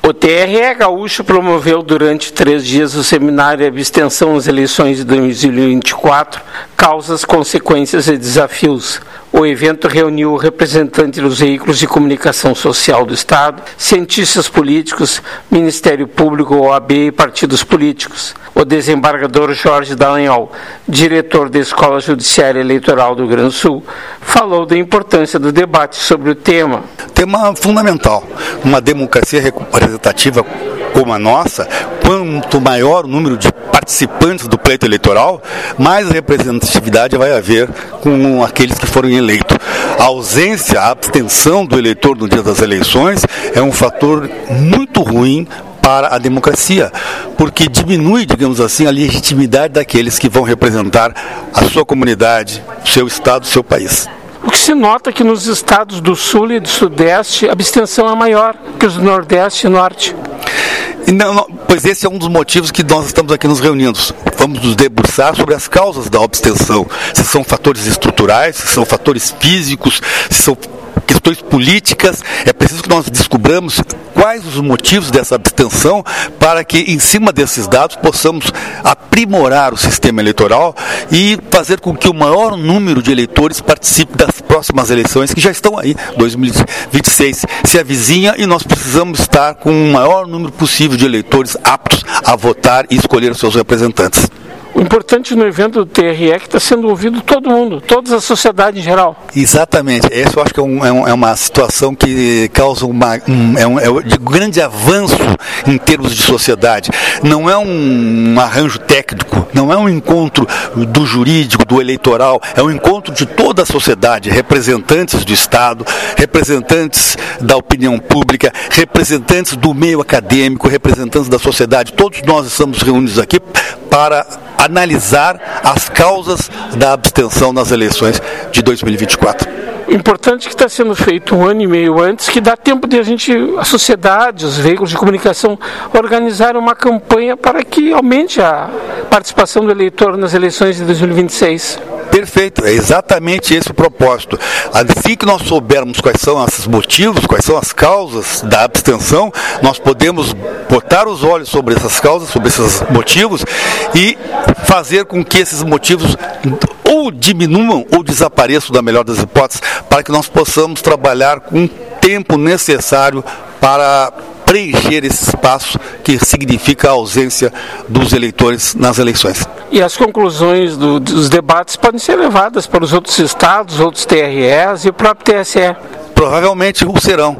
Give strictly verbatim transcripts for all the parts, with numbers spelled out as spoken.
O T R E Gaúcho promoveu durante três dias o seminário Abstenção nas eleições de dois mil e vinte e quatro, Causas, Consequências e Desafios. O evento reuniu representantes dos veículos de comunicação social do Estado, cientistas políticos, Ministério Público, O A B e partidos políticos. O desembargador Jorge Dallagnol, diretor da Escola Judiciária Eleitoral do Rio Grande do Sul, falou da importância do debate sobre o tema. Tema fundamental. Uma democracia representativa como a nossa, quanto maior o número de participantes do pleito eleitoral, mais representatividade vai haver com aqueles que foram eleitos. A ausência, a abstenção do eleitor no dia das eleições é um fator muito ruim para a democracia, porque diminui, digamos assim, a legitimidade daqueles que vão representar a sua comunidade, o seu estado, o seu país. O que se nota é que nos estados do Sul e do Sudeste a abstenção é maior que os do Nordeste e Norte. Não, não, pois esse é um dos motivos que nós estamos aqui nos reunindo. Vamos nos debruçar sobre as causas da abstenção. Se são fatores estruturais, se são fatores físicos, se são questões políticas. É preciso que nós descobramos quais os motivos dessa abstenção para que, em cima desses dados, possamos aprimorar o sistema eleitoral e fazer com que o maior número de eleitores participe das próximas eleições, que já estão aí, dois mil e vinte e seis, se avizinha, e nós precisamos estar com o maior número possível de eleitores aptos a votar e escolher os seus representantes. O importante no evento do T R E é que está sendo ouvido todo mundo, toda a sociedade em geral. Exatamente. Essa eu acho que é, um, é, um, é uma situação que causa uma, um, é um, é de grande avanço em termos de sociedade. Não é um, um arranjo técnico, não é um encontro do jurídico, do eleitoral, é um encontro de toda a sociedade, representantes do Estado, representantes da opinião pública, representantes do meio acadêmico, representantes da sociedade. Todos nós estamos reunidos aqui para analisar as causas da abstenção nas eleições de dois mil e vinte e quatro. O importante é que está sendo feito um ano e meio antes, que dá tempo de a gente, a sociedade, os veículos de comunicação, organizar uma campanha para que aumente a participação do eleitor nas eleições de dois mil e vinte e seis. Perfeito, é exatamente esse o propósito. Assim que nós soubermos quais são esses motivos, quais são as causas da abstenção, nós podemos botar os olhos sobre essas causas, sobre esses motivos e fazer com que esses motivos ou diminuam ou desapareçam, da melhor das hipóteses, para que nós possamos trabalhar com o tempo necessário para preencher esse espaço que significa a ausência dos eleitores nas eleições. E as conclusões do, dos debates podem ser levadas para os outros estados, outros T R Es e o próprio T S E. Provavelmente o serão.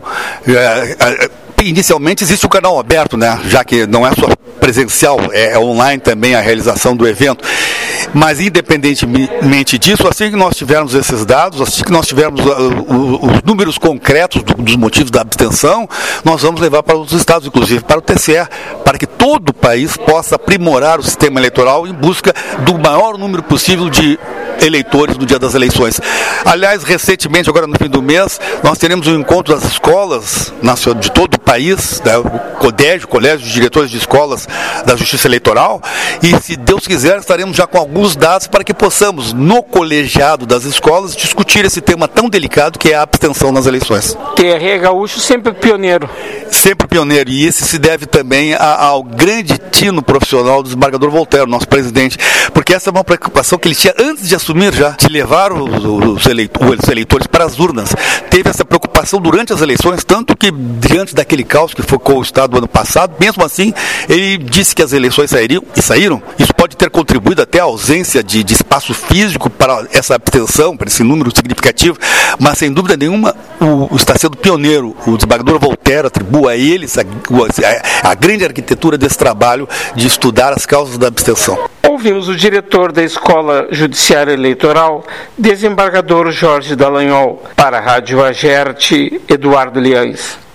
É, é, Inicialmente existe o canal aberto, né? Já que não é só presencial, é, é online também a realização do evento. Mas independentemente disso, assim que nós tivermos esses dados, assim que nós tivermos uh, uh, os números concretos do, dos motivos da abstenção, nós vamos levar para os estados, inclusive para o T S E, para que todo o país possa aprimorar o sistema eleitoral em busca do maior número possível de eleitores no dia das eleições. Aliás, recentemente, agora no fim do mês, nós teremos um encontro das escolas de todo o país, né, o CODEG, Colégio de Diretores de Escolas da Justiça Eleitoral, e se Deus quiser, estaremos já com alguns dados para que possamos, no colegiado das escolas, discutir esse tema tão delicado que é a abstenção nas eleições. T R E Gaúcho sempre pioneiro. Sempre pioneiro, e isso se deve também ao grande tino profissional do desembargador Voltaire, nosso presidente, porque essa é uma preocupação que ele tinha antes de assumir já, de levar os, os, eleitores, os eleitores para as urnas. Teve essa preocupação durante as eleições, tanto que diante daquele caos que foi com o Estado ano passado, mesmo assim, ele disse que as eleições sairiam e saíram. Isso pode ter contribuído até a ausência de, de espaço físico para essa abstenção, para esse número significativo, mas sem dúvida nenhuma o, o está sendo pioneiro. O desembargador Voltaire atribui a ele a, a, a grande arquitetura desse trabalho de estudar as causas da abstenção. Ouvimos o diretor da Escola Judiciária Eleitoral, desembargador Jorge Dallagnol. Para a Rádio Agerte, Eduardo Liães.